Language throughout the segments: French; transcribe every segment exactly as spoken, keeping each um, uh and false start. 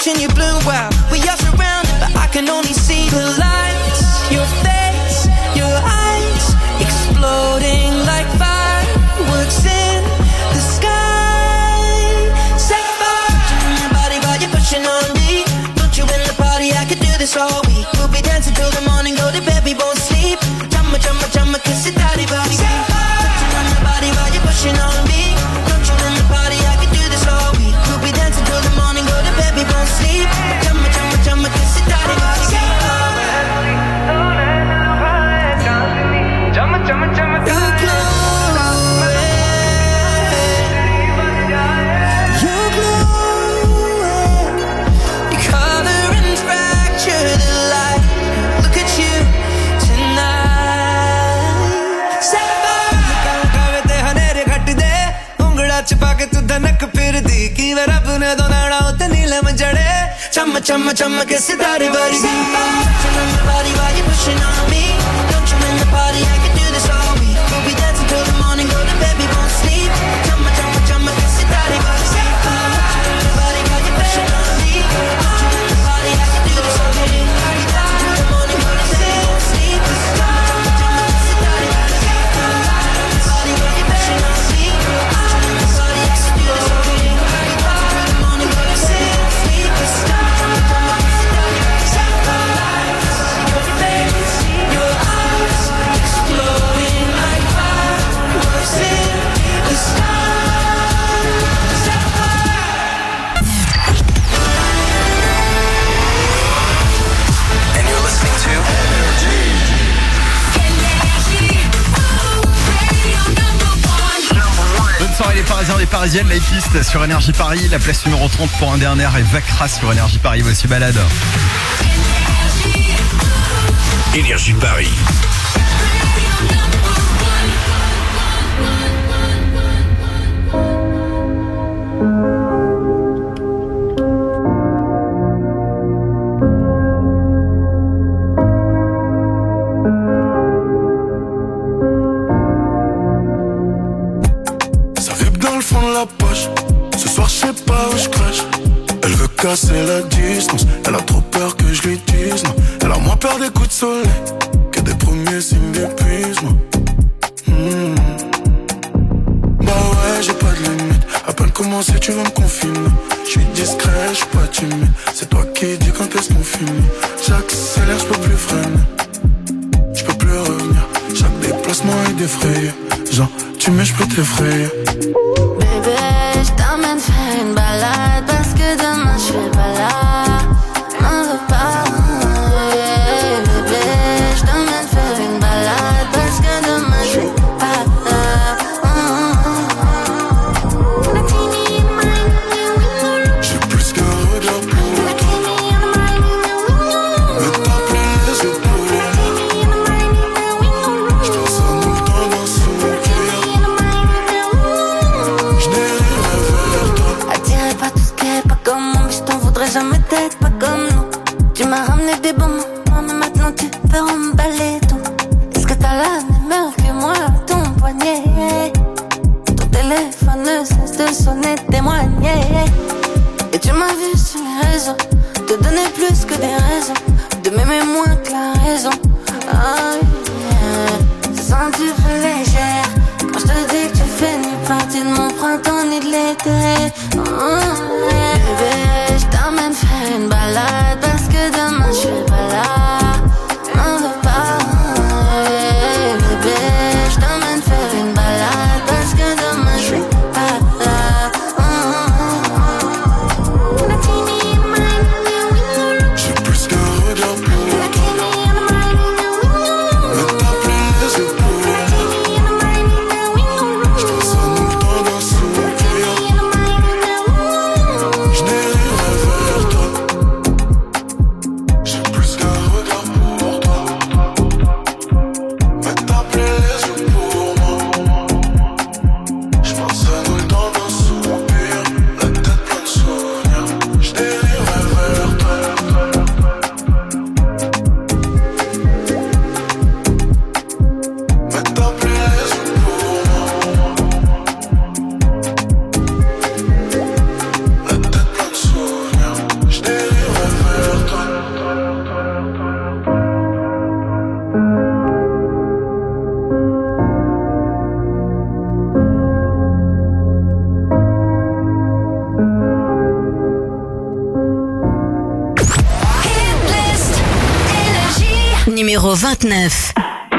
watching you bloom while we are surrounded, but I can only see the lights. Your face, your eyes, exploding like fireworks in the sky. Set fire to your body while you're pushing on me. Put you in the party, I could do this all week. We'll be dancing till the morning, go to bed, we won't sleep. Chumma, chumma, chumma, kiss it, daddy, body. Set fire to your body while you're pushing on me. Put you in the party, I could do this all week. We'll be dancing till the morning, go to bed, we won't sleep. Chumma, chumma, chumma, kiss it, daddy, body. Chumma, chumma, chumma, you're glowing. You're glowing. Your color and fracture the light. Look at you tonight. Sapphire. Kave te hanere ghat de ungla ch pa ke tu dhanak phirdi ki var apne do nana utte neelam jade. Chumma, chumma, chumma ke sitare bari. Chumma body while you pushing on me. Don't you in the party, I can do this all week. We'll be dancing till the morning, go to bed, we won't sleep. Chumma, chumma, chumma ke sitare bari. Chumma body while you pushing on me. Don't you in the party, I can do this all week. We'll be dancing till the morning, go to bed, we won't sleep. Chumma, chumma, chumma ke sitare bari. Chumma body while you pushing on me. Don't you in the party, I can do this all week. We'll be dancing till the morning, go to bed, we won't sleep. Chumma, chumma, chumma ke sitare bari. Your face, your eyes, exploding like fireworks in the sky. And you're listening to Bonne soirée les Parisiens, les Parisiennes, la piste sur Énergie Paris, la place numéro trente pour un dernier et Vacra sur Énergie Paris, voici balade. Énergie Paris. Ça vibre dans le fond de la poche. Ce soir je sais pas où je crache. Elle veut casser la distance. Elle a trop peur que je lui dise non. Elle a moins peur des coups de soleil que des premiers signes d'épuisement. Mmh. Bah ouais, j'ai pas de limite. À peine commencé, tu vas me confiner. Je suis discret, je suis pas timide. C'est toi qui dis quand est-ce qu'on finit. J'accélère, je peux plus freiner. Je peux plus revenir. Chaque déplacement est défrayé. Genre, tu mets, je peux t'effrayer. Bébé, je t'emmène faire une balade parce que demain je serai pas là. M'en veux pas. Bébé, je t'emmène faire une balade parce que demain je serai pas là. J'ai plus qu'un regard pour toi. Mais t'as plein les épaules. Je danse à nous le temps dans son cœur. Je dérive vers toi. Attiré par tout ce qui est pas comme moi, mais je t'en voudrais jamais d'être pas comme nous. Tu m'as ramené des bons moments, mais maintenant tu peux emballer tout. Est-ce que t'as la même heure que moi à ton poignet? Ton téléphone ne cesse de sonner, témoigner. Et tu m'as vu sur les réseaux, te donner plus que des raisons, de m'aimer moins que la raison. Ah yeah, je sens tu fais légère quand je te dis que tu fais ni partie de mon printemps ni de l'été. Oh, yeah. Bébé, je t'emmène faire une balade parce que demain je serai pas là. M'en veux pas. Yeah. Bébé, je t'emmène faire une balade parce que demain je serai pas là. Oh, oh, oh. J'ai plus qu'un regard pour toi. Mais t'as plein les épaules. Je danse à nous le temps dans son cœur. numéro vingt-neuf.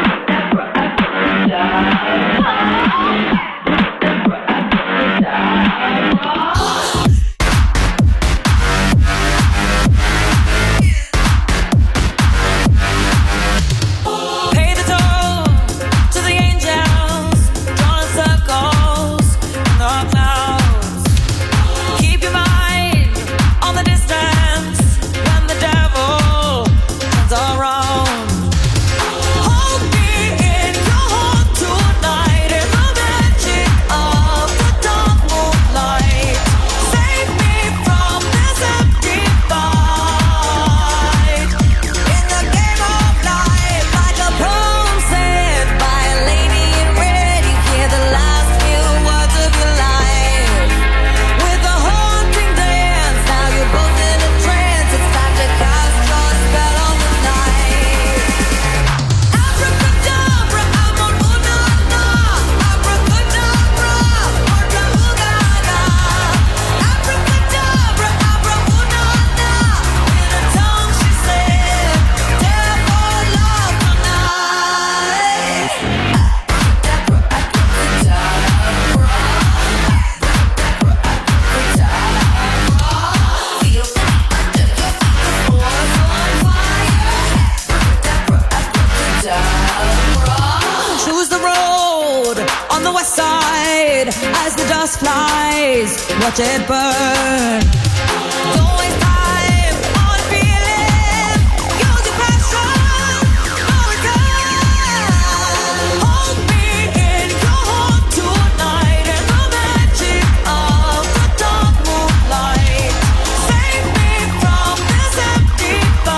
Watch it burn. Don't waste time on feeling. Use your passion for a gun. Hold me in your heart tonight in the magic of the dark moonlight. Save me from this empty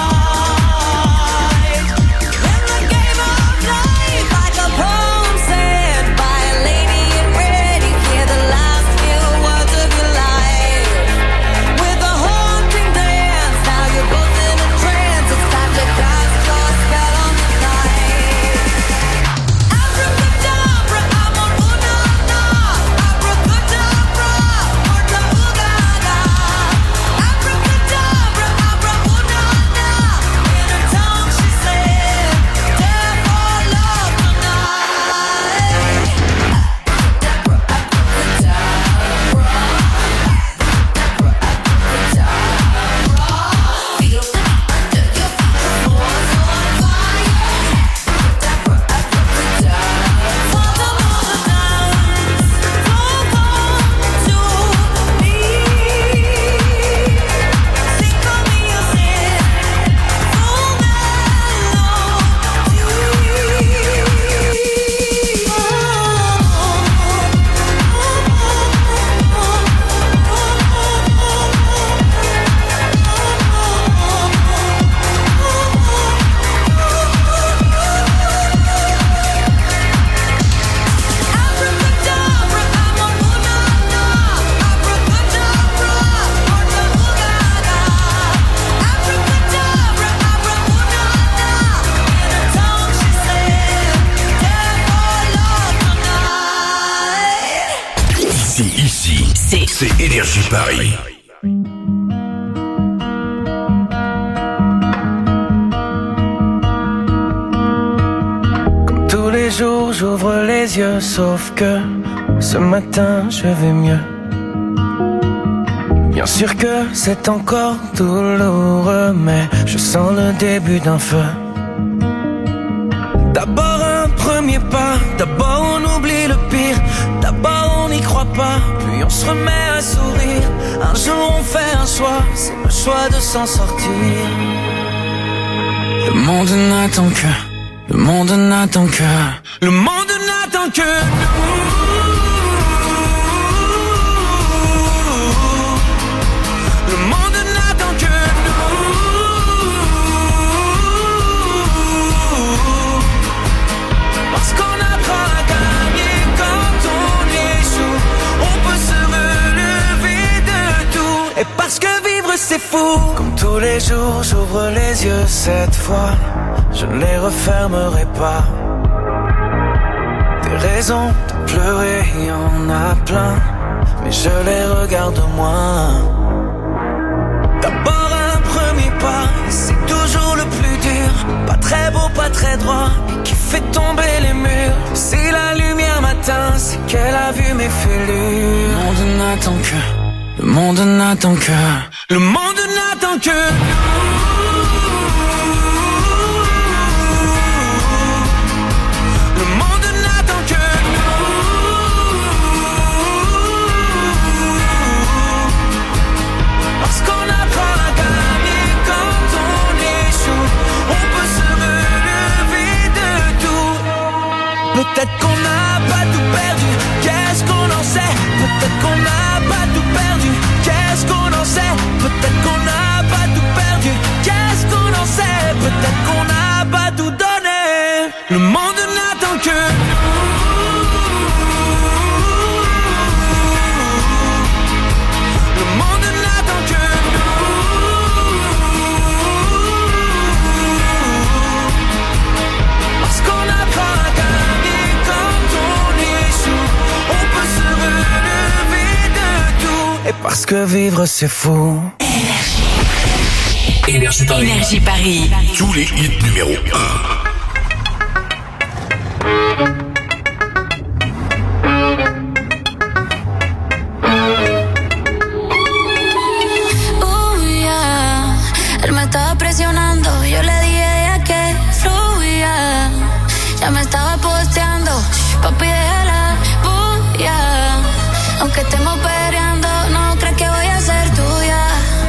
fight. In the game of life, like a poem said by a lady in red, you hear the last few words of your life. With a haunting dance, now you're both in a trance. It's time to cast your spell on the night. Abracadabra, I'm on ooh-na-na. Abracadabra, orta ooh-ga-ga. Abracadabra, abra ooh-na-na. In her tongue she said, death or love tonight. Ici, ici, C'est c'est Énergie Paris. Comme tous les jours, j'ouvre les yeux, sauf que ce matin, je vais mieux. Bien sûr que c'est encore douloureux, mais je sens le début d'un feu. D'abord un premier pas, d'abord on oublie le pire, d'abord on n'y croit pas, puis on se remet à sourire. Un jour on fait un choix, c'est le choix de s'en sortir. Le monde n'attend que, le monde n'attend que, le monde n'attend que nous. Le monde n'attend que nous. Parce qu'on apprend à gagner quand on échoue. On peut se relever de tout. Et parce que vivre c'est fou. Comme tous les jours j'ouvre les yeux cette fois, je ne les refermerai pas. Des raisons de pleurer, il y en a plein, mais je les regarde moins. D'abord un premier pas, c'est toujours le plus dur. Pas très beau, pas très très droit et qui fait tomber les murs. Si la lumière m'atteint, c'est qu'elle a vu mes fêlures. Le monde n'attend que, le monde n'attend que, le monde n'attend que le monde n'attend que parce qu'on apprend à gagner quand on échoue, on peut se relever de tout. Peut-être qu'on n'a pas tout perdu, qu'est-ce qu'on en sait? Peut-être qu'on n'a pas tout perdu, qu'est-ce qu'on en sait? Peut-être qu'on n'a pas tout perdu, qu'est-ce qu'on en sait? Peut-être qu'on n'a pas tout donné. Le monde n'attend que le monde n'attend que parce qu'on apprend à gagner quand on échoue, on peut se relever de tout. Et parce que vivre c'est fou. Énergie Paris. Énergie Paris. Tous les hits numéro un. Oh, yeah. Él me estaba presionando, yo le dije ya que fluya. Ya me estaba posteando, papi déjala bulla. Aunque estemos peleando, no crees que voy a ser tuya.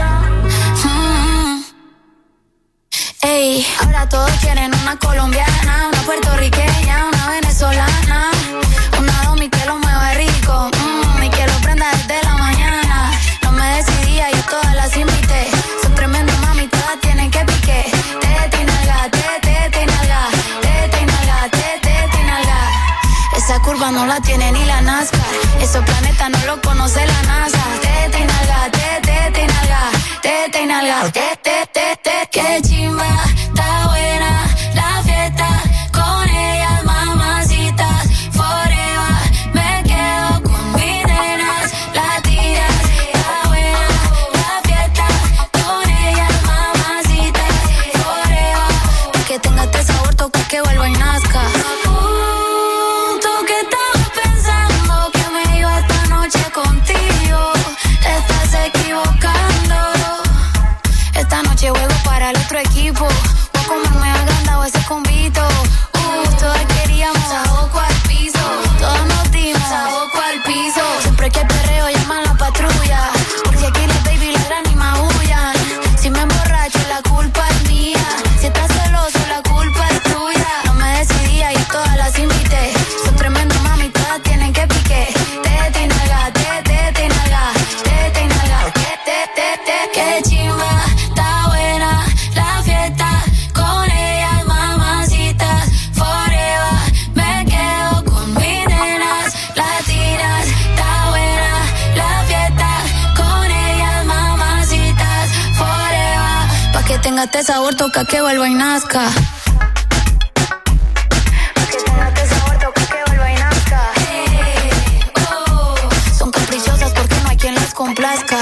Mm. Ey, ahora todos quieren una colombiana, una puertorriqueña, una venezolana, una domi que lo mueva rico, mm, y que lo prenda desde la mañana. No me decidía y todas las invité. Son tremendas mami, todas tienen que pique. Tete y nalga, tete, tete y nalga, tete y nalga, tete, tete y nalga. Esa curva no la tiene ni la NASCAR, esos planetas no lo conoce la NASA. Tete y nalga, tete, tete y nalga, tete y nalga, tete, tete. Qué chimba, está buena la fiesta con ellas, mamacitas, forever. Me quedo con mis nenas latinas. Está buena la fiesta con ellas, mamacitas, forever. Pa' que tenga este sabor, toca que vuelva y nazca. Uh, tú que estabas pensando que me iba esta noche contigo, te estás equivocando. Esta noche juego para el otro equipo. Voy a comerme agrandado ese convito. Uh, todas queríamos saboco al piso. Todas nos dimos saboco al piso. Siempre que perreo llaman la patrulla, porque aquí las baby ladran y maullan. Si me emborracho la culpa es mía, si estás celoso la culpa es tuya. No me decidía y todas las invité. Son tremendas mami, todas tienen que pique. Tete y nalga, tete, tete y nalga, tete y nalga, tete, tete. Qué chimba, está buena la fiesta con ellas, mamacitas, forever. Me quedo con mis nenas latinas. Está buena la fiesta con ellas, mamacitas, forever. Pa' que tenga este sabor, toca que vuelva y nazca. Pa' que tenga este sabor, toca que vuelva y nazca. Hey, oh. Son caprichosas porque no hay quien las complazca.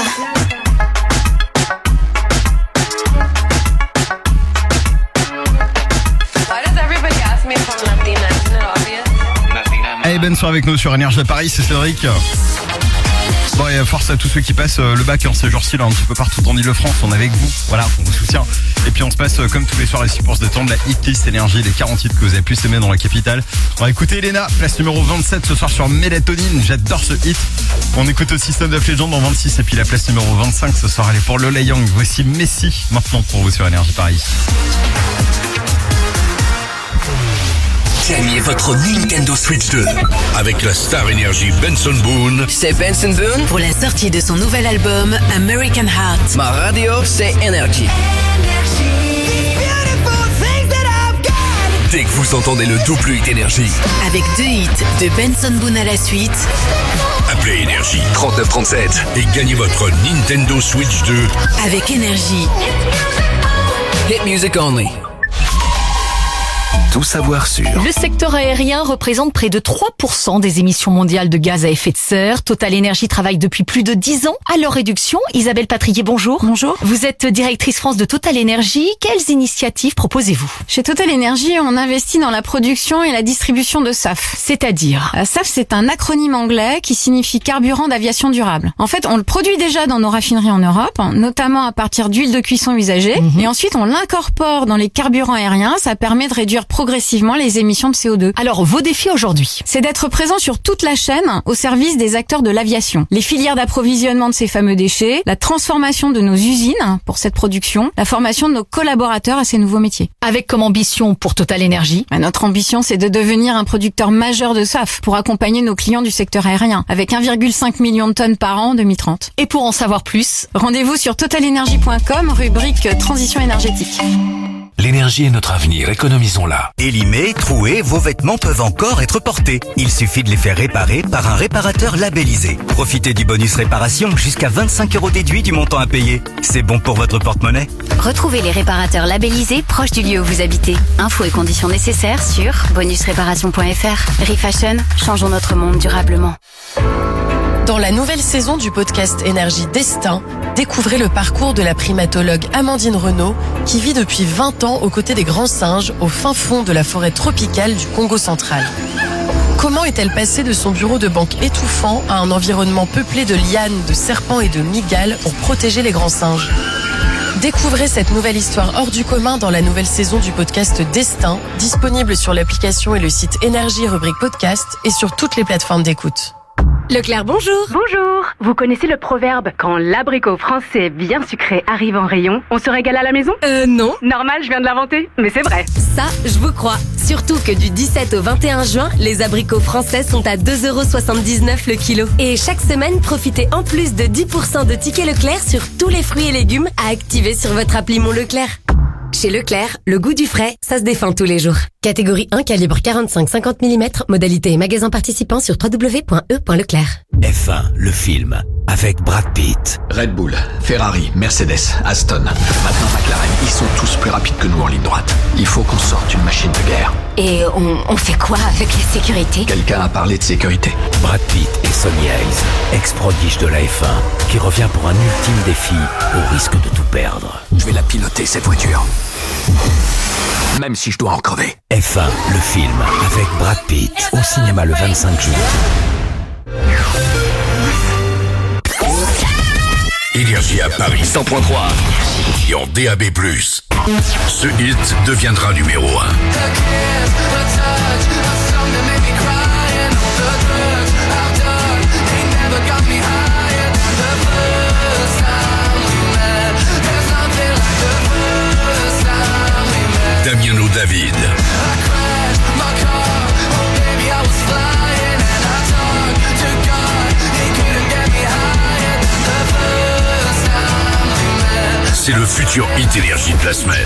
Hey Ben sont avec nous sur Énergie Paris, c'est Cédric. Bon, et force à tous ceux qui passent le bac en ces jours-ci, là, un petit peu partout en Ile-de-France, on est avec vous, voilà, on vous soutient. Et puis on se passe comme tous les soirs ici pour se détendre, la hit-list Énergie, les quarante hits que vous avez pu s'aimer dans la capitale. On va écouter Elena, place numéro vingt-sept ce soir sur Mélatonine, j'adore ce hit. On écoute aussi Son of Legend en vingt-six et puis la place numéro vingt-cinq ce soir, elle est pour Lola Young. Voici Messi maintenant pour vous sur Énergie Paris. Gagnez votre Nintendo Switch deux avec la star énergie Benson Boone. C'est Benson Boone pour la sortie de son nouvel album American Heart. Ma radio, c'est Energy. Dès que vous entendez le double hit énergie, Avec deux hits de Benson Boone à la suite. appelez énergie trente-neuf trente-sept et gagnez votre Nintendo Switch deux Avec Énergie. Hit music only. tout savoir sur. Le secteur aérien représente près de trois pour cent des émissions mondiales de gaz à effet de serre. Total Energy travaille depuis plus de dix ans à leur réduction. Isabelle Patrier, bonjour. Bonjour. Vous êtes directrice France de Total Energy. Quelles initiatives proposez-vous? Chez Total Energy, on investit dans la production et la distribution de S A F. C'est-à-dire? Euh, S A F, c'est un acronyme anglais qui signifie carburant d'aviation durable. En fait, on le produit déjà dans nos raffineries en Europe, notamment à partir d'huile de cuisson usagée, mmh. et ensuite on l'incorpore dans les carburants aériens. Ça permet de réduire progressivement les émissions de C O deux. Alors, vos défis aujourd'hui? C'est d'être présent sur toute la chaîne au service des acteurs de l'aviation. Les filières d'approvisionnement de ces fameux déchets, la transformation de nos usines pour cette production, la formation de nos collaborateurs à ces nouveaux métiers. Avec comme ambition pour Total Energy? Notre ambition, c'est de devenir un producteur majeur de S A F pour accompagner nos clients du secteur aérien, avec un virgule cinq million de tonnes par an en deux mille trente. Et pour en savoir plus, rendez-vous sur total energy point com, rubrique transition énergétique. L'énergie est notre avenir, économisons-la. Élimés, troués, vos vêtements peuvent encore être portés. Il suffit de les faire réparer par un réparateur labellisé. Profitez du bonus réparation, jusqu'à vingt-cinq euros déduits du montant à payer. C'est bon pour votre porte-monnaie. Retrouvez les réparateurs labellisés proches du lieu où vous habitez. Infos et conditions nécessaires sur bonus réparation point f r. Refashion, changeons notre monde durablement. Dans la nouvelle saison du podcast Énergie Destin, découvrez le parcours de la primatologue Amandine Renaud qui vit depuis vingt ans aux côtés des grands singes au fin fond de la forêt tropicale du Congo central. Comment est-elle passée de son bureau de banque étouffant à un environnement peuplé de lianes, de serpents et de mygales pour protéger les grands singes? Découvrez cette nouvelle histoire hors du commun dans la nouvelle saison du podcast Destin, disponible sur l'application et le site Énergie rubrique podcast et sur toutes les plateformes d'écoute. Leclerc, bonjour. Bonjour. Vous connaissez le proverbe « Quand l'abricot français bien sucré arrive en rayon, on se régale à la maison » Euh, non. Normal, je viens de l'inventer, mais c'est vrai. Ça, je vous crois. Surtout que du dix-sept au vingt et un juin, les abricots français sont à deux euros soixante-dix-neuf le kilo. Et chaque semaine, profitez en plus de dix pour cent de tickets Leclerc sur tous les fruits et légumes à activer sur votre appli Mon Leclerc. Chez Leclerc, le goût du frais, ça se défend tous les jours. Catégorie un, calibre quarante-cinq à cinquante millimètres, modalité et magasin participant sur w w w point e point leclerc. F un, le film, avec Brad Pitt. Red Bull, Ferrari, Mercedes, Aston, maintenant McLaren, ils sont tous plus rapides que nous en ligne droite. Il faut qu'on sorte une machine de guerre. Et on, on fait quoi avec les sécurités? Quelqu'un a parlé de sécurité. Brad Pitt et Sonny Hayes, ex-prodige de la F un, qui revient pour un ultime défi au risque de tout perdre. Je vais la piloter, cette voiture. Même si je dois en crever. F un, le film, avec Brad Pitt, au cinéma le vingt-cinq juin. Énergie à Paris cent point trois et en D A B plus. Ce hit deviendra numéro un. Damiano David. C'est le futur hit énergie de la semaine.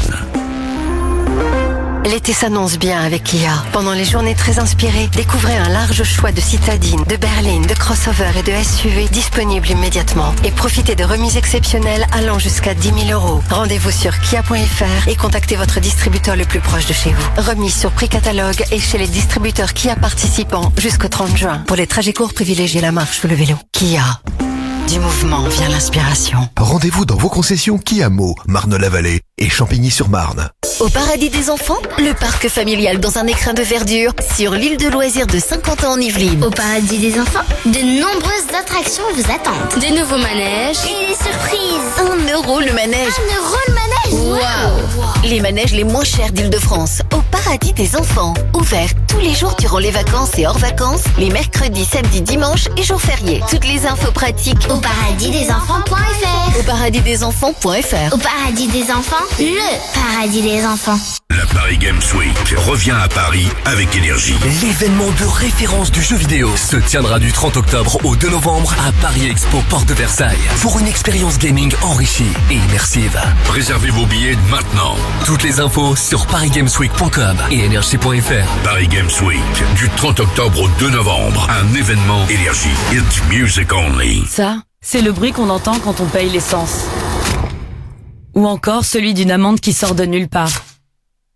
L'été s'annonce bien avec Kia. Pendant les journées très inspirées, découvrez un large choix de citadines, de berlines, de crossover et de S U V disponibles immédiatement. Et profitez de remises exceptionnelles allant jusqu'à dix mille euros. Rendez-vous sur kia point f r et contactez votre distributeur le plus proche de chez vous. Remise sur prix catalogue et chez les distributeurs Kia participants jusqu'au trente juin. Pour les trajets courts, privilégiez la marche ou le vélo. Kia. Du mouvement vient l'inspiration. Rendez-vous dans vos concessions Kia Mo, Marne-la-Vallée et Champigny-sur-Marne. Au paradis des enfants, le parc familial dans un écrin de verdure sur l'île de loisirs de Saint-Quentin en Yvelines. Au paradis des enfants, de nombreuses attractions vous attendent. Des nouveaux manèges et des surprises. Un euro le manège. Un euro le manège. Waouh! Wow. Les manèges les moins chers d'Île-de-France. Au paradis des enfants. Ouvert tous les jours durant les vacances et hors vacances, les mercredis, samedis, dimanches et jours fériés. Toutes les infos pratiques au paradis des enfants point f r. Au paradis des enfants point f r. Au paradis des enfants, le paradis des enfants. La Paris Games Week revient à Paris avec énergie. L'événement de référence du jeu vidéo se tiendra du trente octobre au deux novembre à Paris Expo Porte de Versailles pour une expérience gaming enrichie et immersive. Réservez vos billets maintenant. Toutes les infos sur paris games week point com et énergie point f r. Paris Games Week du trente octobre au deux novembre, un événement énergie. It's music only. Ça, c'est le bruit qu'on entend quand on paye l'essence. Ou encore celui d'une amende qui sort de nulle part.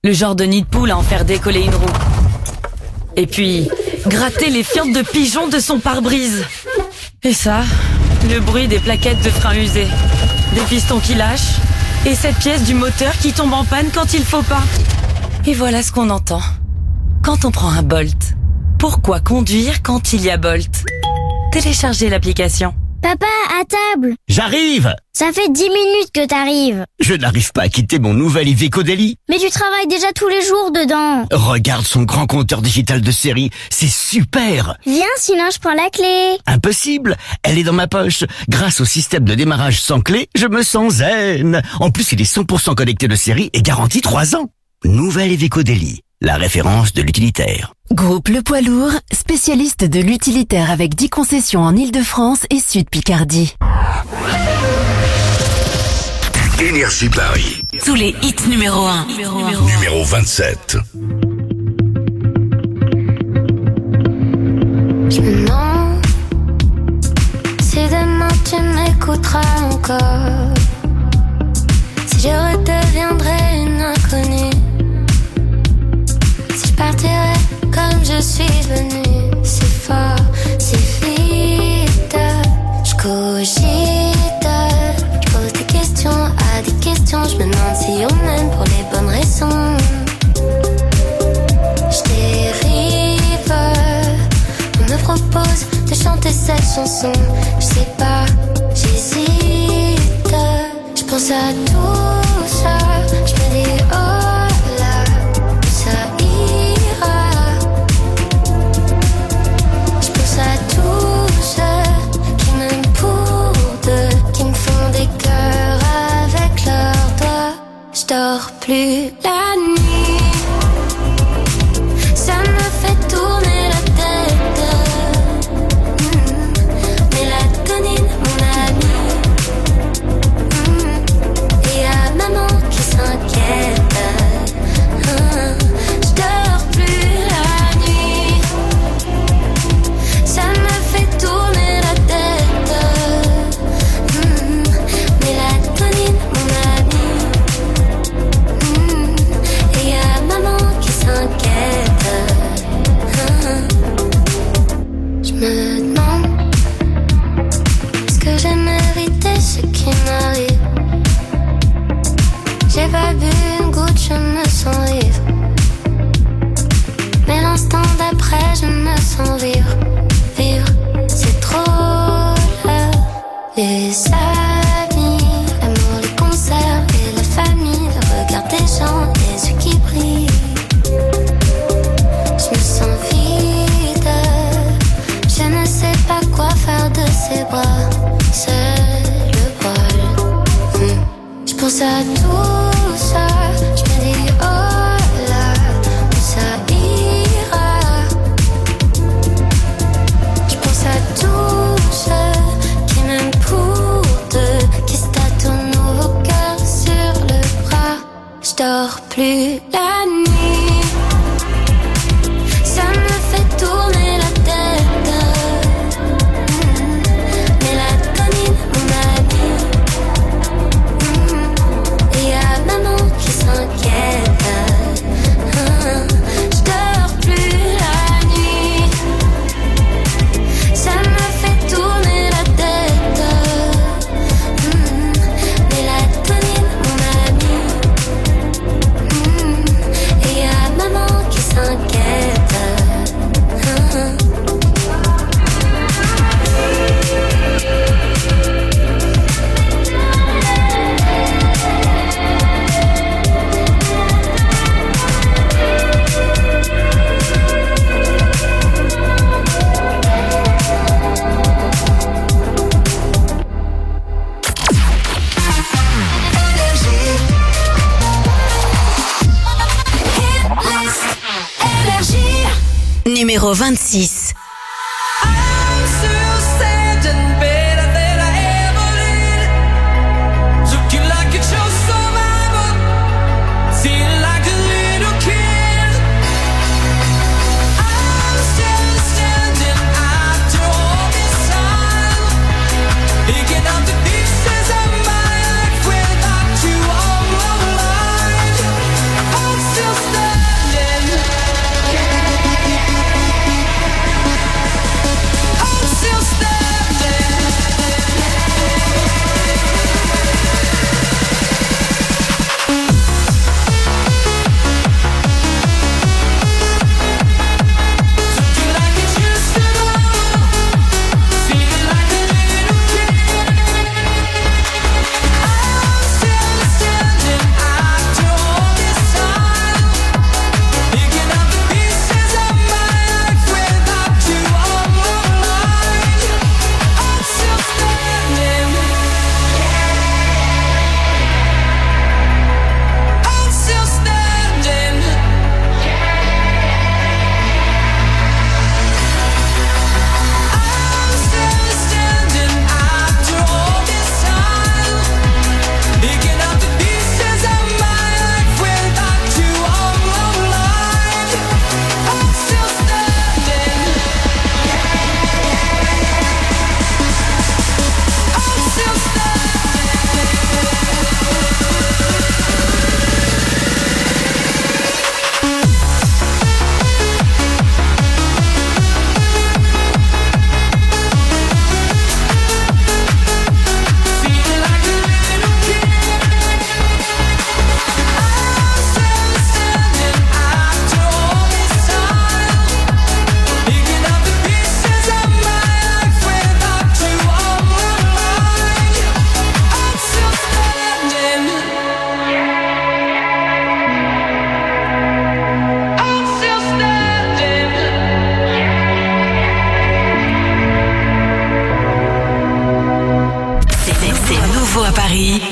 Le genre de nid de poule à en faire décoller une roue. Et puis, gratter les fientes de pigeon de son pare-brise. Et ça, le bruit des plaquettes de frein usées, des pistons qui lâchent, et cette pièce du moteur qui tombe en panne quand il faut pas. Et voilà ce qu'on entend. Quand on prend un Bolt. Pourquoi conduire quand il y a Bolt? Téléchargez l'application. Papa, à table. J'arrive. Ça fait dix minutes que t'arrives. Je n'arrive pas à quitter mon nouvel Iveco Daily. Mais tu travailles déjà tous les jours dedans. Regarde son grand compteur digital de série, c'est super. Viens, sinon je prends la clé. Impossible, elle est dans ma poche. Grâce au système de démarrage sans clé, je me sens zen. En plus, il est cent pour cent connecté de série et garanti trois ans. Nouvel Iveco Daily, la référence de l'utilitaire. Groupe Le Poids Lourd, spécialiste de l'utilitaire avec dix concessions en Île-de-France et Sud-Picardie. Énergie Paris. Tous les hits numéro un. Numéro, un. Numéro vingt-sept. Je me demande si demain tu m'écouteras encore, si je redeviendrai une inconnue, si je partirai comme je suis venue. C'est fort, c'est vite, je cogite, je pose des questions à des questions. Je me demande si on m'aime pour les bonnes raisons. Je dérive, on me propose de chanter cette chanson. Je sais pas, j'hésite, je pense à tout ça. Je me dis oh là, ça ira. Je pense à tous ceux qui m'aiment pour deux, qui me font des cœurs avec leurs doigts. Je dors plus la nuit, ça me fait tourner la tête. Mmh. Mélatonine, mon ami. Mmh. Et à maman qui s'inquiète. Mmh. Je dors plus la nuit, ça me fait tourner la tête. Mmh. Mélatonine, mon ami. Mmh. Et à maman qui s'inquiète. Mmh. Je me demande, est-ce que j'ai mérité ce qui m'arrive? J'ai pas bu une goutte, je me sens vivre. Mais l'instant d'après, je me sens vivre. Vivre, c'est trop là. Les amis, l'amour, les concerts et la famille, le regard des gens, les yeux qui brillent. Je me sens vide, je ne sais pas quoi faire de ces bras. C'est le bol. Mmh. Je pense à tout ça, je me dis oh là, ça ira. Je pense à tous ceux qui m'aiment pour deux, qui se tatouent nouveau cœur sur le bras. Je dors plus la nuit, ça me fait tourner la tête. Mmh. Mélatonine, mon ami. Mmh. Et à maman qui s'inquiète. Mmh. Je dors plus la nuit, ça me fait tourner la tête. Mmh. Mélatonine, mon ami. Mmh. Et à maman qui s'inquiète. Mmh. Numéro vingt-six. Still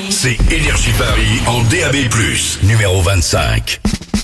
C'est Énergie Paris en D A B plus, numéro vingt-cinq.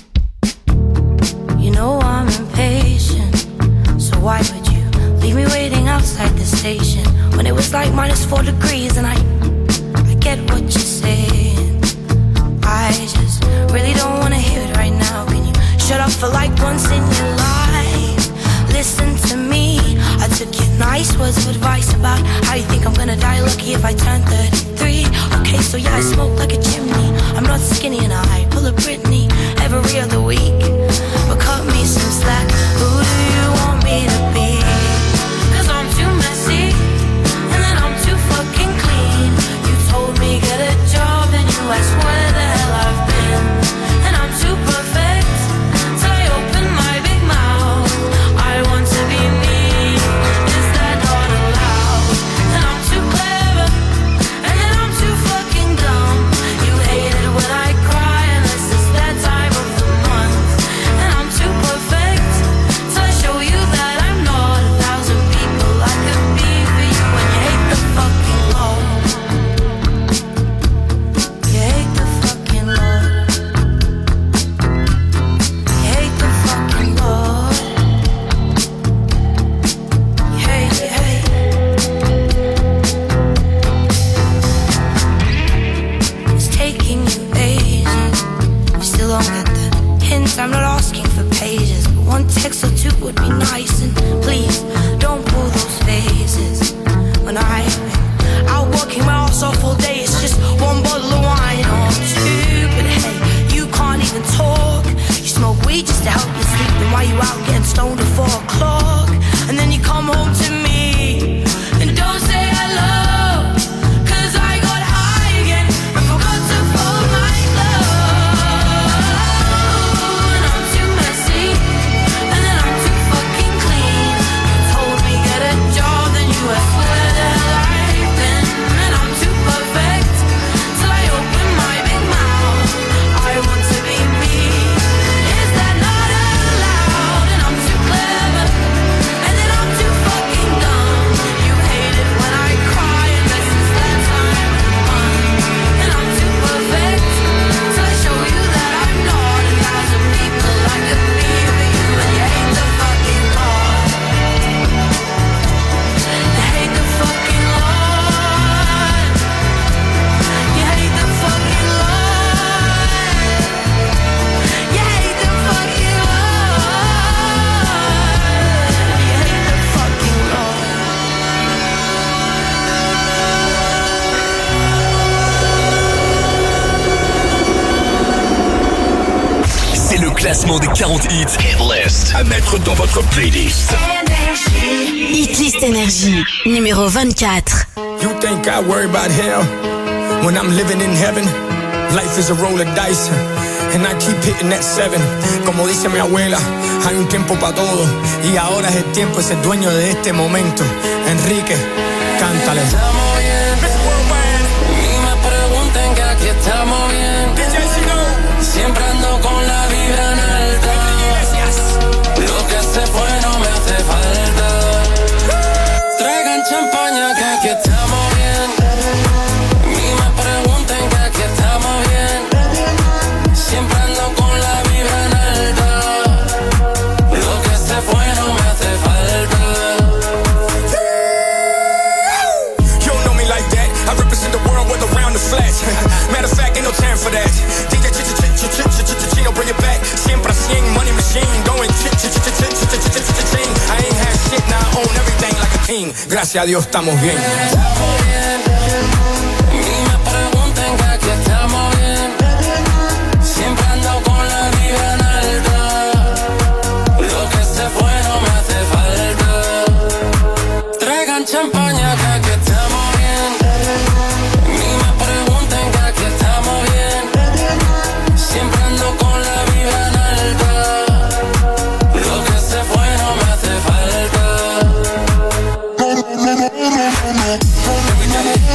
You know I'm impatient, so why would you leave me waiting outside the station when it was like minus four degrees and I, I get what you're saying. I just really don't wanna hear it right now. Can you shut up for like once in your life? Listen to me. I took your nice words of advice about how you think I'm gonna die lucky if I turn thirty-three. Okay, so yeah, I smoke like a chimney. I'm not skinny and I pull a Britney every other week. But cut me some slack. Who do you want me to be? Cause I'm too messy and then I'm too fucking clean. You told me get a job and you asked where the hell I've been. And I'm too perfect till I open my big mouth. I want to be me. Is that not allowed? And I'm too clever and then I'm too fucking dumb. You hate it when I cry unless it's that time of the month. And I'm too perfect till I show you that I'm not a thousand people I could be for you. And you hate the fucking law. You hate the fucking law. You hate the fucking law. You hate, you hate. It's taking you ages. You still don't get the hint. I'm not asking for pages, but one text or two would be nice. And please don't pull those phases. When I've been out working my ass off all day, it's just one bottle of wine or two. But hey, you can't even talk. You smoke weed just to help you sleep. Then why you out getting stoned at four o'clock? And then you come home to me and don't say hello. Cause I got high again and forgot to fold my clothes. And I'm too messy and then I'm too fucking clean. You told me get a job, then you asked where the hell I've been. And I'm too perfect till I open my big mouth. I want to be me. Is that not allowed? And I'm too clever and then I'm too fucking dumb. You hate it when I cry unless it's that time of the month. And I'm too perfect till I show you that I'm not a thousand people I could be for you. And you hate the fucking law. You hate the fucking law. You hate the fucking law. You hate the fucking law. You hate the fucking law. C'est le classement des quarante hits Hit list à mettre dans votre playlist. Hitlist Énergie, numéro vingt-quatre. You think I worry about hell when I'm living in heaven? Life is a roll of dice and I keep hitting that seven. Como dice mi abuela, hay un tiempo para todo y ahora es el tiempo de ser dueño de este momento. Enrique, cántale. Estamos bien, ni me pregunten que aquí estamos bien. Siempre ando con la vibra en alta. Lo que se fue no me hace falta. Traigan champaña que aquí estamos bien. Ni me pregunten que aquí estamos bien. Siempre ando con la vibra en alta. Lo que se fue no me hace falta. You don't know me like that. I represent the world with around the flash. Matter of fact, ain't no time for that. D J Chino, bring it back. Siempre cien, money machine, going ch-ch-ch-ch-ch-ch-ch-ch-ch-ch-ch-ch-ch-ch-ch-ch. I ain't had shit, now I own everything like a king. Gracias a Dios estamos bien. Estamos bien. Ni me pregunten que aquí estamos bien. Siempre ando con la vibra en alta. Lo que se fue no me hace falta. Traigan champaña que aquí estamos bien. Ni me pregunten que aquí estamos bien. Siempre ando con la vibra en alta. Lo que se fue no me hace falta.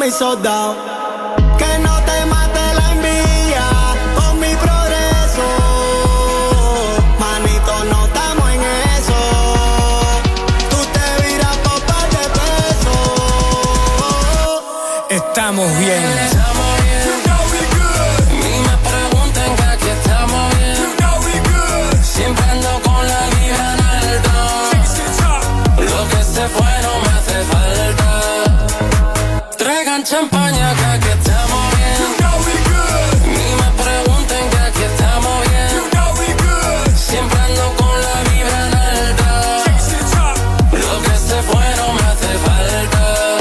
mis soldados. Que no te mate la envidia con mi progreso. Manito, no estamos en eso. Tú te viras por par de peso. Estamos bien. Champaña, que aquí estamos bien. You know we good. Ni me pregunten, que aquí estamos bien. You know we good. Siempre ando con la vibra en alta. Lo que se fue no me hace falta.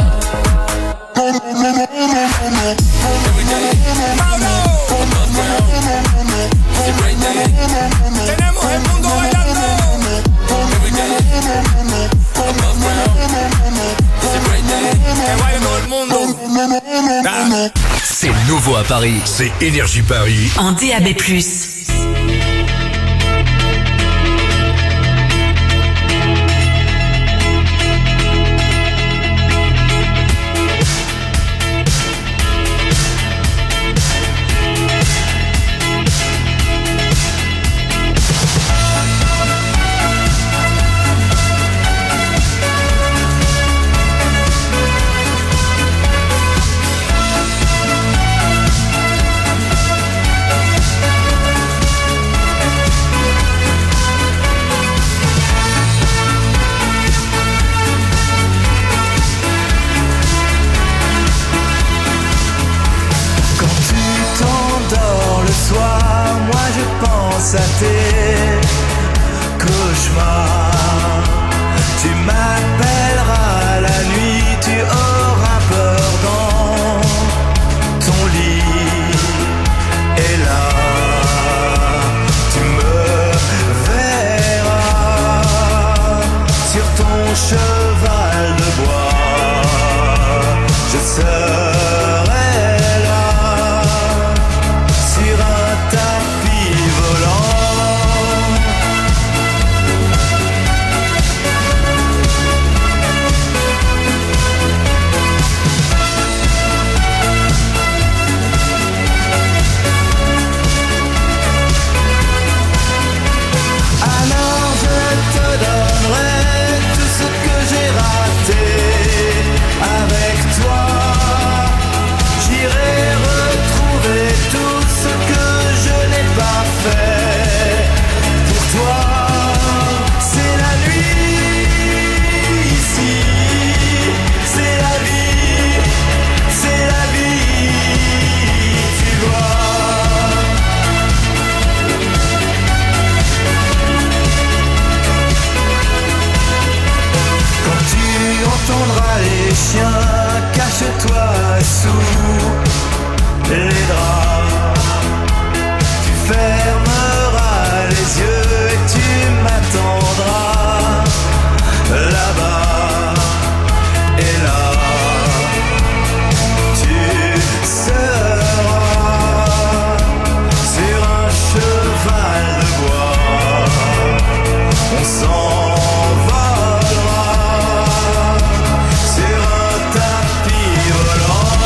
Every day, it's a great day. Tenemos el mundo bailando. Every day, above ground. It's a great day. Que baile todo el mundo. C'est nouveau à Paris. C'est Énergie Paris. En D A B plus. À tes cauchemars, tu m'appelleras la nuit, tu auras peur dans ton lit, et là tu me verras sur ton cheval de bois. Je serai là sur un tapis volant. Avec toi, j'irai retrouver tout ce que je n'ai pas fait. Pour toi, c'est la nuit ici, c'est la vie, c'est la vie, tu vois. Quand tu entendras les chiens, cache-toi sous les draps. Tu fermeras les yeux et tu m'attendras là-bas. Et là, tu seras sur un cheval de bois. On s'envolera sur un tapis volant.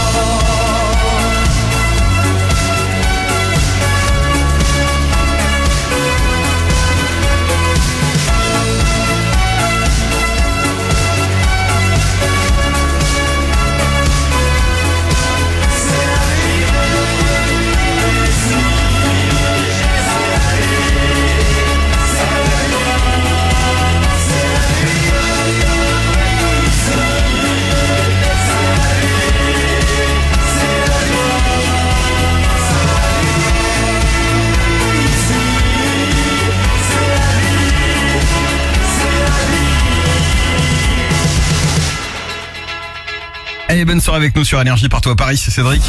Allez, bonne soirée avec nous sur Énergie, partout à Paris, c'est Cédric.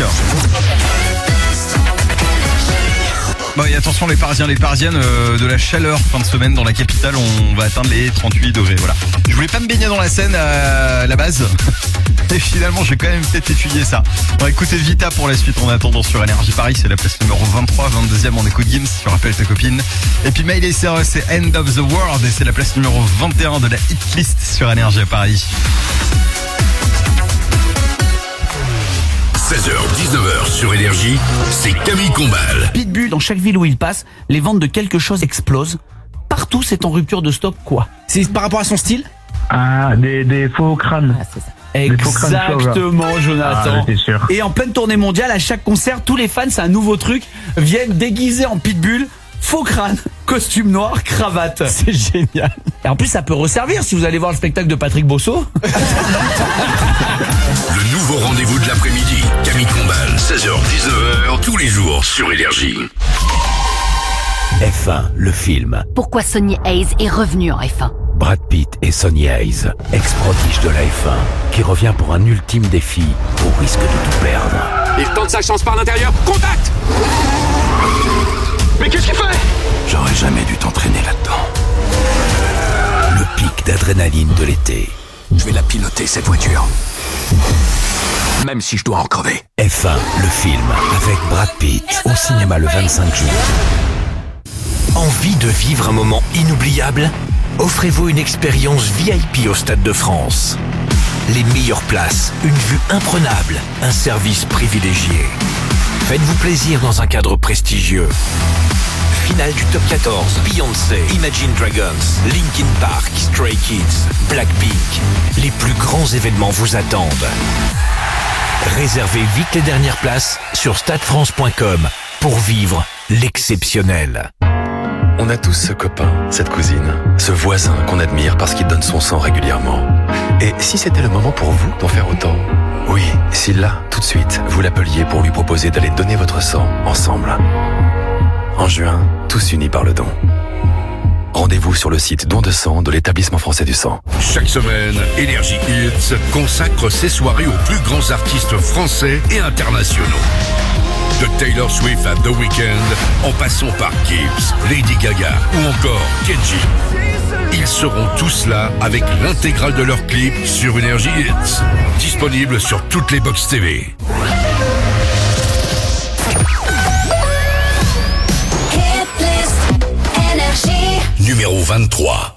Bon, et attention les Parisiens, les Parisiennes, euh, de la chaleur fin de semaine dans la capitale, on va atteindre les trente-huit degrés, voilà. Je voulais pas me baigner dans la Seine à la base, et finalement j'ai quand même peut-être étudié ça. On va écouter Vita pour la suite en attendant sur Énergie Paris, c'est la place numéro vingt-trois, vingt-deuxième en écoute Gims, tu rappelles ta copine. Et puis Miley Cyrus, c'est End of the World, et c'est la place numéro vingt et un de la hit list sur Énergie à Paris. seize heures dix-neuf heures sur Énergie, c'est Camille Combal. Pitbull, dans chaque ville où il passe, les ventes de quelque chose explosent. Partout, c'est en rupture de stock, quoi. C'est par rapport à son style? Ah, des, des faux crânes. Ah, c'est ça. Exactement, Jonathan. Ah, c'est sûr. Et en pleine tournée mondiale, à chaque concert, tous les fans, c'est un nouveau truc, viennent déguisés en Pitbull, faux crâne, costume noir, cravate. C'est génial. Et en plus, ça peut resservir si vous allez voir le spectacle de Patrick Bosso. Le nouveau rendez-vous de l'après-midi. Camille Combal, seize heures dix-neuf heures, tous les jours sur Énergie. F un, le film. Pourquoi Sonny Hayes est revenu en F un? Brad Pitt et Sonny Hayes, ex-prodige de la F un, qui revient pour un ultime défi au risque de tout perdre. Il tente sa chance par l'intérieur. Contact! Mais qu'est-ce qu'il fait? J'aurais jamais dû t'entraîner là-dedans. Le pic d'adrénaline de l'été. Je vais la piloter, cette voiture. Même si je dois en crever. F un, le film, avec Brad Pitt, au cinéma le vingt-cinq juin. Envie de vivre un moment inoubliable? Offrez-vous une expérience V I P au Stade de France. Les meilleures places, une vue imprenable, un service privilégié. Faites-vous plaisir dans un cadre prestigieux. Finale du Top quatorze, Beyoncé, Imagine Dragons, Linkin Park, Stray Kids, Blackpink. Les plus grands événements vous attendent. Réservez vite les dernières places sur stade france point com pour vivre l'exceptionnel. On a tous ce copain, cette cousine, ce voisin qu'on admire parce qu'il donne son sang régulièrement. Et si c'était le moment pour vous d'en faire autant? Oui, si là, tout de suite, vous l'appeliez pour lui proposer d'aller donner votre sang ensemble. En juin, tous unis par le don. Rendez-vous sur le site don de sang de l'établissement français du sang. Chaque semaine, Énergie Hits consacre ses soirées aux plus grands artistes français et internationaux. De Taylor Swift à The Weeknd, en passant par Gibbs, Lady Gaga ou encore Kenji. Ils seront tous là avec l'intégrale de leurs clips sur Énergie Hits. Disponible sur toutes les box T V. Numéro vingt-trois.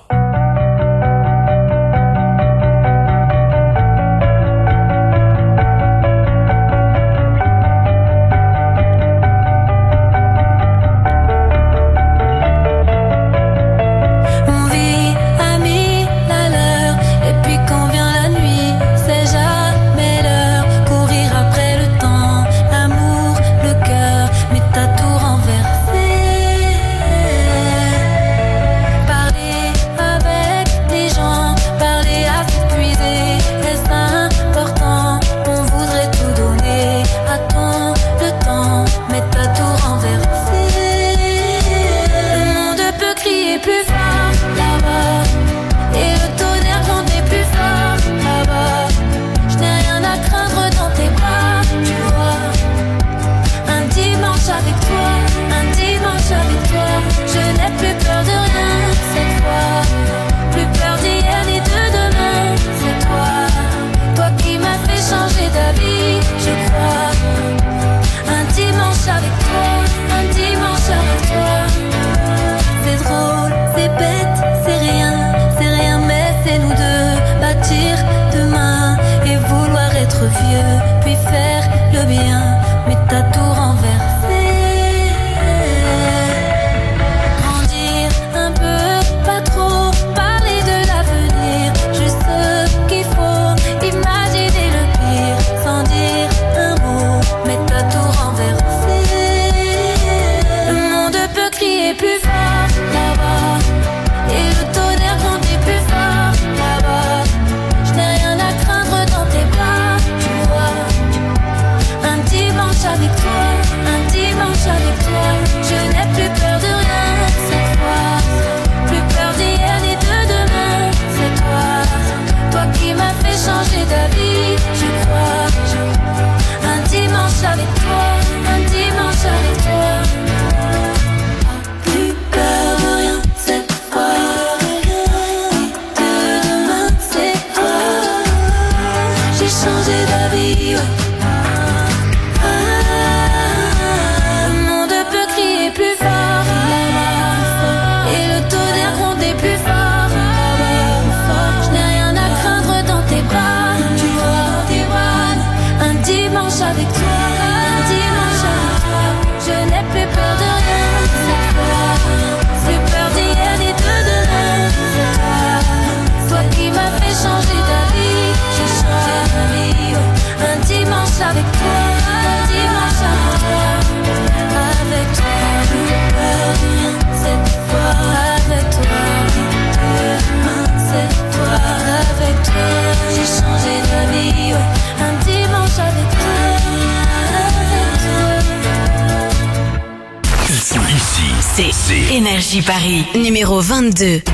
c'est Énergie Paris, numéro vingt-deux.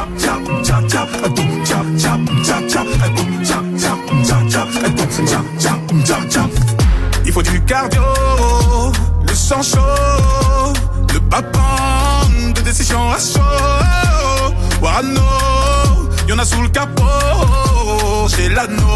Il faut du cardio, le sang chaud, le bas-pan de décision à chaud. Warano, y'en a sous le capot, chez l'anneau.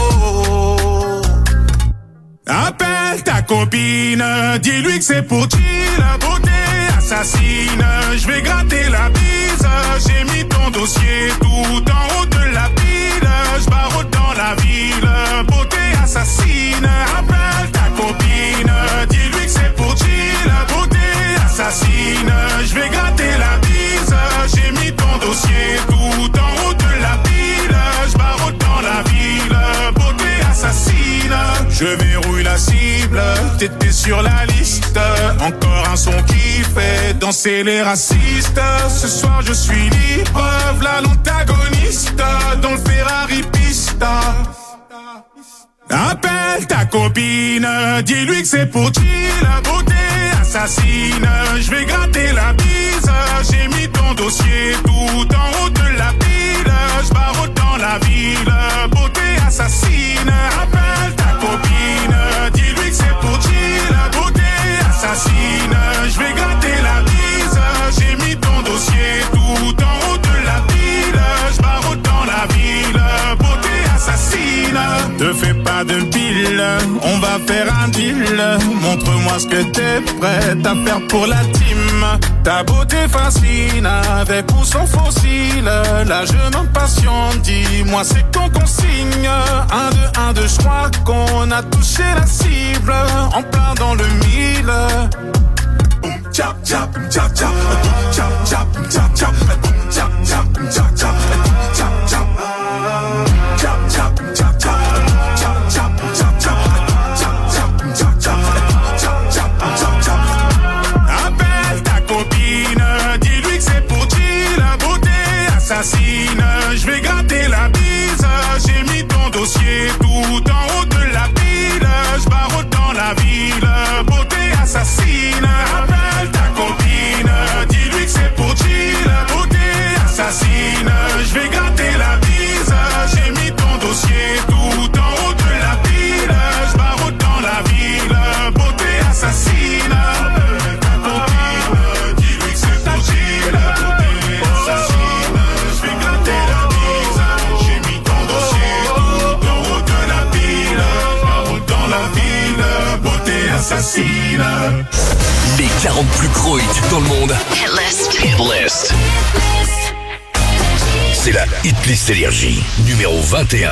Appelle ta copine, dis-lui que c'est pour chill, la beauté assassine. Je vais gratter la bise, j'ai mis ton dossier tout en haut de la pile. Je barre dans la ville, beauté assassine. Appelle ta copine, dis-lui que c'est pour chill, la beauté assassine. Je vais gratter la bise, j'ai mis ton dossier tout en haut de la pile. Je barre dans la ville, beauté assassine. Je verrouille la cible, t'étais sur la liste. Encore un son qui fait danser les racistes. Ce soir je suis libre, v'là l'antagoniste dans le Ferrari pista. Appelle ta copine, dis-lui que c'est pour chill, la beauté assassine. Je vais gratter la bise, j'ai mis ton dossier tout en haut de la pile. Je barre dans la ville, beauté assassine. Appelle ta copine, dis-lui que c'est pour chill, la beauté assassine. Je vais gratter la bise, j'ai mis ton dossier tout en haut de la pile. Je barre dans la ville, beauté assassine. Te fais pas de pile, on va faire un deal. Montre-moi ce que t'es prête à faire pour la team. Ta beauté fascine, avec ou sans fossile. Là je m'impatiente, dis-moi c'est qu'on consigne. Un, deux, un, deux, je crois qu'on a touché la cible. En plein dans le mille. Chap, chap, chap, chap, chap, chap, chap, chap, chap, chap, chap, chap, chap. Je vais gratter la bise, j'ai mis ton dossier tout en haut de la pile. Je barre dans la ville, beauté assassine. Appelle ta copine, dis-lui que c'est pour chill, beauté assassine. Je vais gratter la bise, j'ai mis ton dossier tout en haut de la pile. Je barre dans la ville, beauté assassine. Assassine. Les quarante plus gros hits dans le monde. Hitlist. Hitlist. C'est la Hitlist Énergie, numéro vingt et un.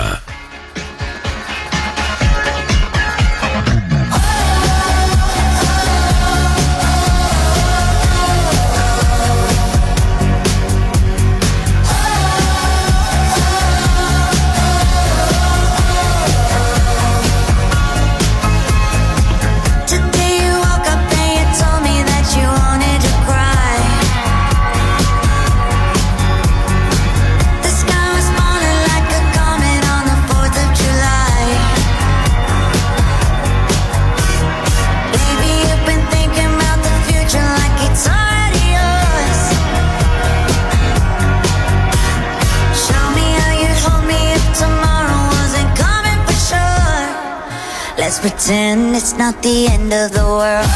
Let's pretend it's not the end of the world.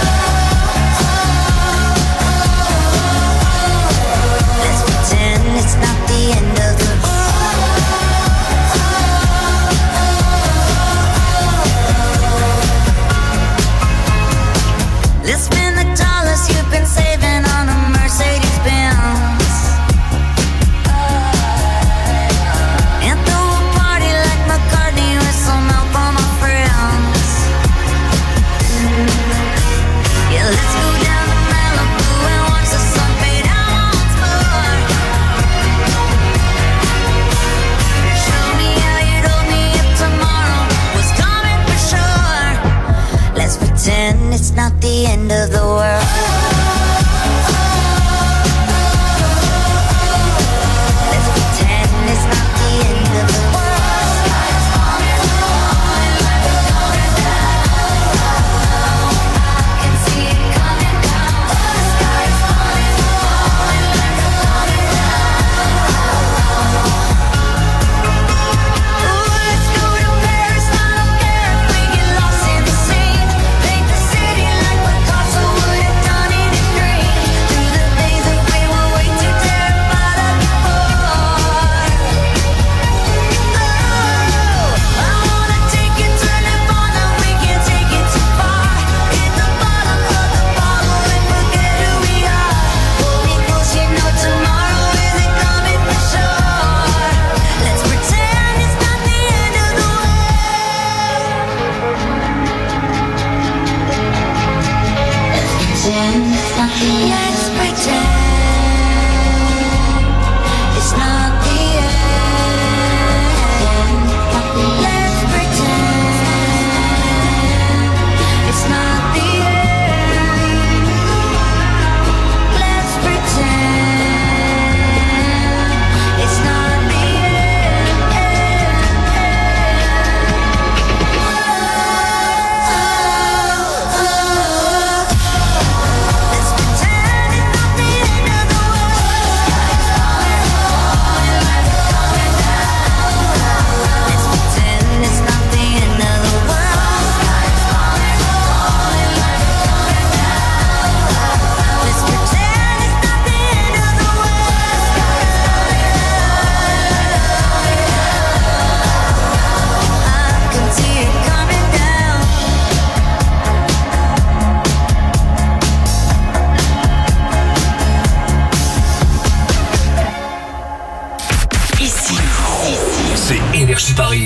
Let's pretend it's not the end of the world. Let's spend the dollars you've been saving on a Mercedes Benz. And throw a party like McCartney with some help on my friends.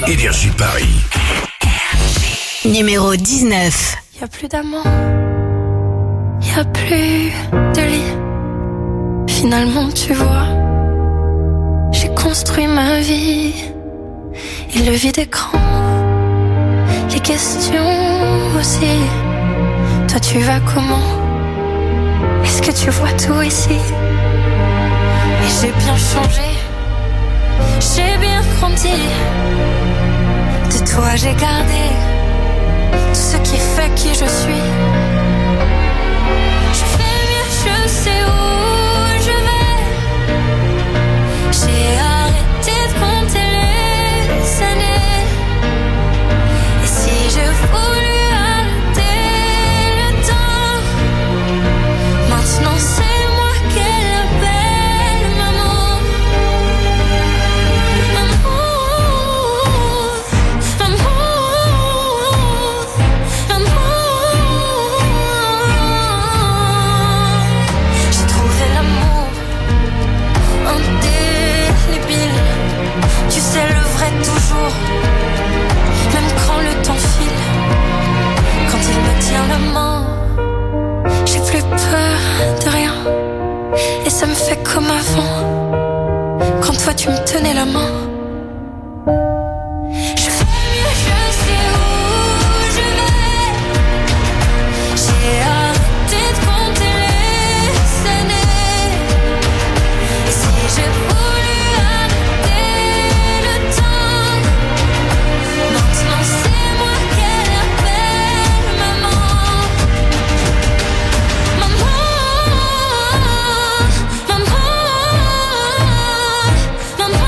Énergie Paris. Numéro dix-neuf. Y a plus d'amant, y a plus de lit. Finalement, tu vois, j'ai construit ma vie. Et le vide écran, les questions aussi. Toi, tu vas comment? Est-ce que tu vois tout ici? Et j'ai bien changé, j'ai bien grandi. De toi, j'ai gardé tout ce qui fait qui je suis. Je fais mieux, je sais où je vais. J'ai arrêté de compter les années. Et si j'ai voulu arrêter le temps, maintenant c'est moi qu'elle appelle maman. Maman, maman, j'ai trouvé l'amour indélébile. Tu sais le vrai toujours, même quand le temps file. Quand il me tient la main, j'ai plus peur de rien. Et ça me fait comme avant, quand toi tu me tenais la main. Je fais mieux, je sais où je vais. J'ai arrêté de compter les années. Et si j'ai voulu arrêter le temps, maintenant c'est moi qu'elle appelle maman. Maman, maman, maman,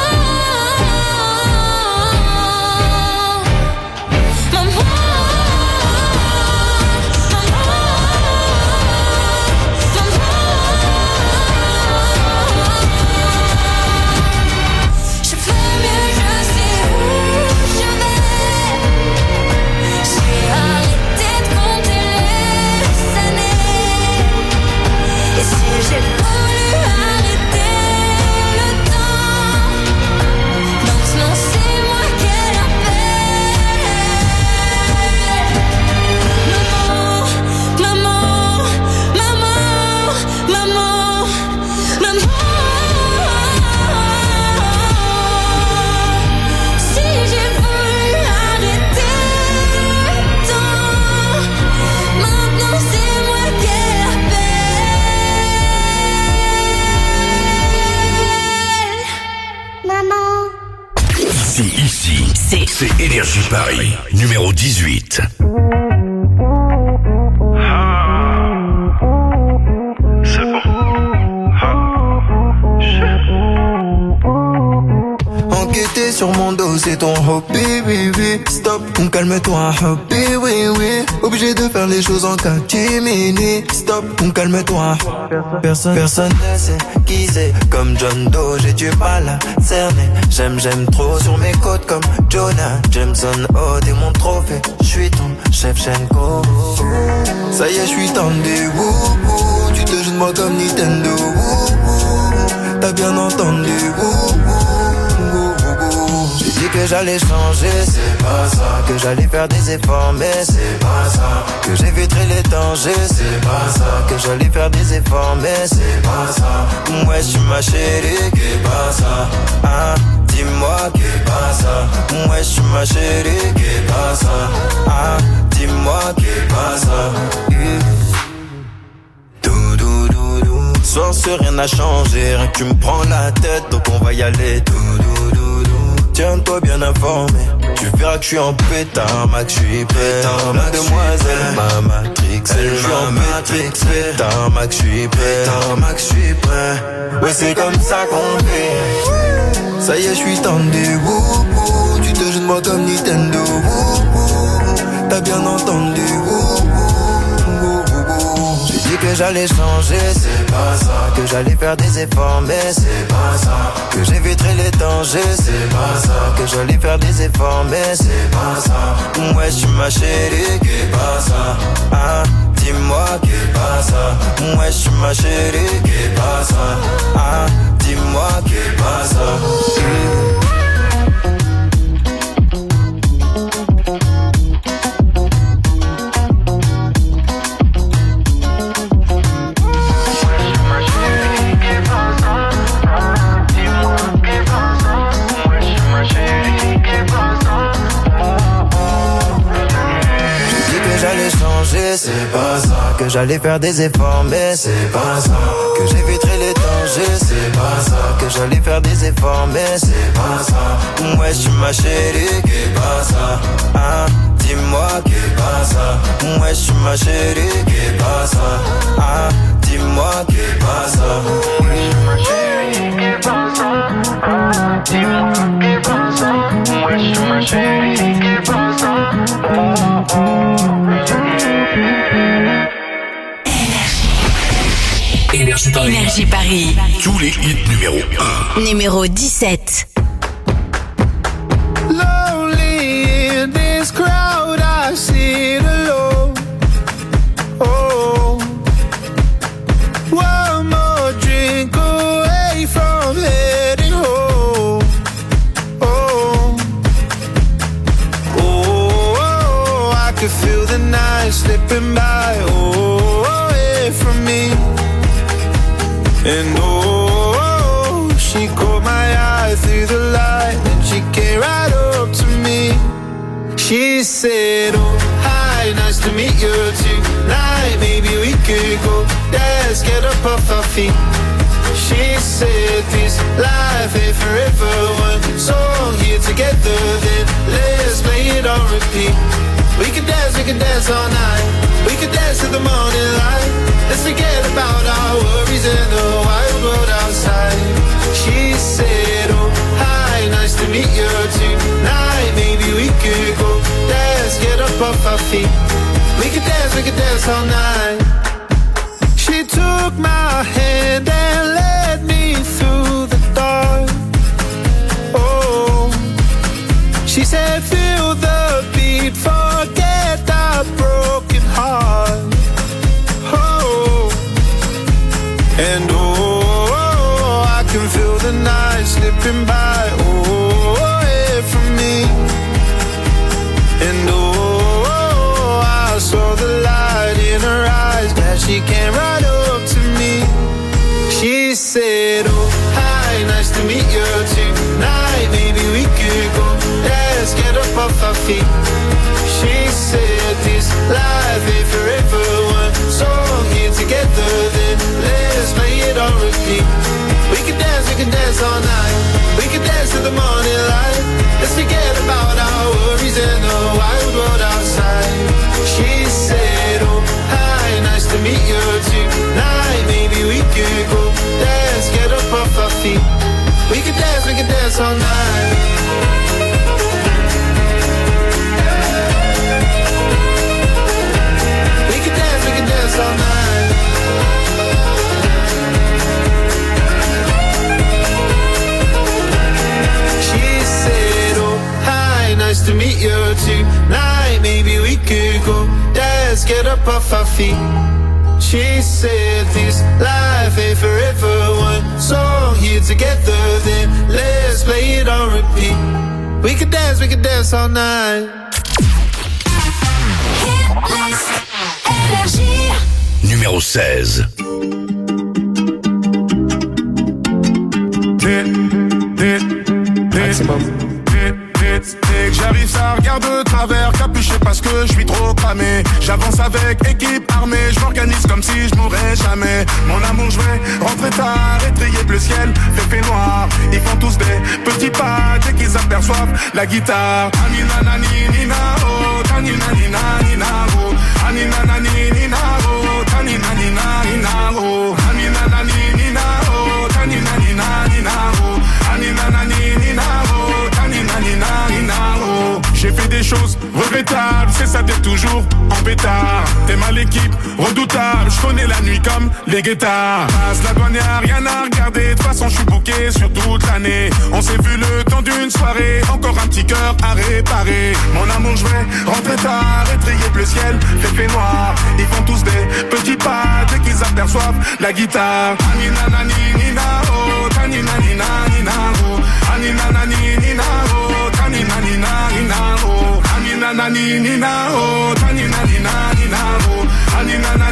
je fais mieux, je sais où je vais. J'ai arrêté de compter les années. Et si j'ai voulu arrêter le temps, maintenant c'est moi qu'elle appelle. Maman, maman, maman, maman, maman. Si j'ai voulu arrêter le temps, maintenant c'est moi qu'elle appelle. Maman. Ici, ici, c'est, c'est Énergie Paris, numéro dix-huit. C'est bon. Enquêter sur mon dos, c'est ton hobby, oui, oui. Stop, calme-toi, hobby, oui, oui. Obligé de faire les choses en catimini. Stop, calme-toi. Personne, personne ne sait qui c'est. Comme John Doe, j'ai du mal à cerner. J'aime, j'aime trop sur mes côtes comme Jonah Jameson. Oh, t'es mon trophée. J'suis ton chef Shenko. Ça y est, j'suis tendu. Wouh, wouh. Tu te joues de moi comme Nintendo. Wouh, wouh. T'as bien entendu. Wouh, wouh. J'ai dit que j'allais changer, c'est pas ça. Que j'allais faire des efforts, mais c'est pas ça. Que j'éviterai les dangers, c'est pas ça. Que j'allais faire des efforts, mais c'est pas ça. Ouais, je suis ma chérie, qu'est pas ça. Ah, dis-moi qu'est pas ça. Ouais, je suis ma chérie, qu'est pas ça. Ah, dis-moi qu'est pas ça. Dou, dou, dou, dou. Soir, c'est rien n'a changé, rien que tu me prends la tête, donc on va y aller. Dou, dou, dou, dou. Tiens-toi bien informé. Tu verras que je suis en pétard, Max, je suis prêt. La demoiselle m'a matrixé. Je suis en matrix, pétard, Max, je suis prêt. Max, je suis prêt. Ouais, c'est comme ça qu'on fait. Ça y est, je suis tendu. Wouh, wouh. Tu te joues de moi comme Nintendo. Wouh, wouh. T'as bien entendu. Wouh, wouh. J'ai dit que j'allais changer, c'est pas ça. Que j'allais faire des efforts, mais c'est pas ça. Que j'éviterai les dangers, c'est pas ça. Que j'allais faire des efforts, mais c'est pas ça. Ouais, je suis ma chérie, qu'est pas ça. Ah, dis-moi qu'est pas ça. Ouais, je suis ma chérie, qu'est pas ça. Ah, dis-moi qu'est pas ça. que j'allais faire des efforts, mais c'est pas ça. Que j'éviterai les dangers, c'est pas ça. Que j'allais faire des efforts, mais c'est pas ça. Ouais, je suis ma chérie, qu'est pas ça. Ah, dis-moi qu'est pas ça. Ouais, je suis ma chérie, qu'est pas ça. Ah, dis-moi qu'est pas ça. Ouais, je suis ma chérie, qu'est pas ça. Ah, dis-moi qu'est pas ça. Ouais, je suis ma chérie, qu'est pas ça. Oh, oh. Énergie Paris. Énergie Paris. Tous les hits numéro un. Numéro dix-sept. Lonely in this crowd, I sit alone. Oh, one more drink away from heading home. Oh, oh, oh, I could feel the night slipping by. Oh, away from me. And oh, she caught my eye through the light, and she came right up to me. She said, oh, hi, nice to meet you tonight. Maybe we could go dance, get up off our feet. She said, this life ain't forever. One song here together, then let's play it on repeat. We can dance, we can dance all night. We can dance till the morning light. Let's forget about our worries and the wild world outside. She said, oh, hi, nice to meet you tonight. Maybe we could go dance, get up off our feet. We can dance, we can dance all night. She took my hand and led me through the dark. Oh, she said, feel the beat, forget that broken heart. Oh, and oh, I can feel the night slipping by. Oh, away from me. And oh, I saw the light in her eyes as she came right up to me. She said, oh, hi, nice to meet you tonight. Maybe we could go dance, get up off our feet. She said, this life ain't forever. One song here together, then let's play it on repeat. We can dance, we can dance all night. We can dance till the morning light. Let's forget about our worries and the wild world outside. She said, oh, hi, nice to meet you tonight. Maybe we could go dance, get up off our feet. We can dance, we can dance all night. We can dance, we can dance all night. She said, oh, hi, nice to meet you tonight. Maybe we could go dance, get up off our feet. She said, this life ain't forever. One song here together, then let's play it on repeat. We can dance, we can dance all night. Numéro seize. J'arrive, ça regarde de travers, capuché parce que je suis trop cramé. J'avance avec équipe armée, je m'organise comme si je mourrais jamais. Mon amour, je vais rentrer tard, étrier bleu ciel, fait fait noir. Ils font tous des petits pas dès qu'ils aperçoivent la guitare. Anina nani nina oh, tanina nina nina oh, anina nani nina oh, tanina nina nina oh, anina nani nina oh, tanina nina nina oh, anina nani nina oh, tanina nina nina oh. J'ai fait des choses regrettables, c'est ça d'être toujours en pétard. T'es mal équipe, redoutable, je connais la nuit comme les guettards. Passe la douane, y'a rien à regarder, de toute façon je suis booké sur toute l'année. On s'est vu le temps d'une soirée, encore un petit cœur à réparer. Mon amour, je vais rentrer tard, étrier bleu ciel, fait fait noir. Ils font tous des petits pas dès qu'ils aperçoivent la guitare. Anina nani nina oh, tanina nina nina oh, anina nani nina oh, tanina nina nina oh, anina nani nina oh, tanina nina nina oh, anina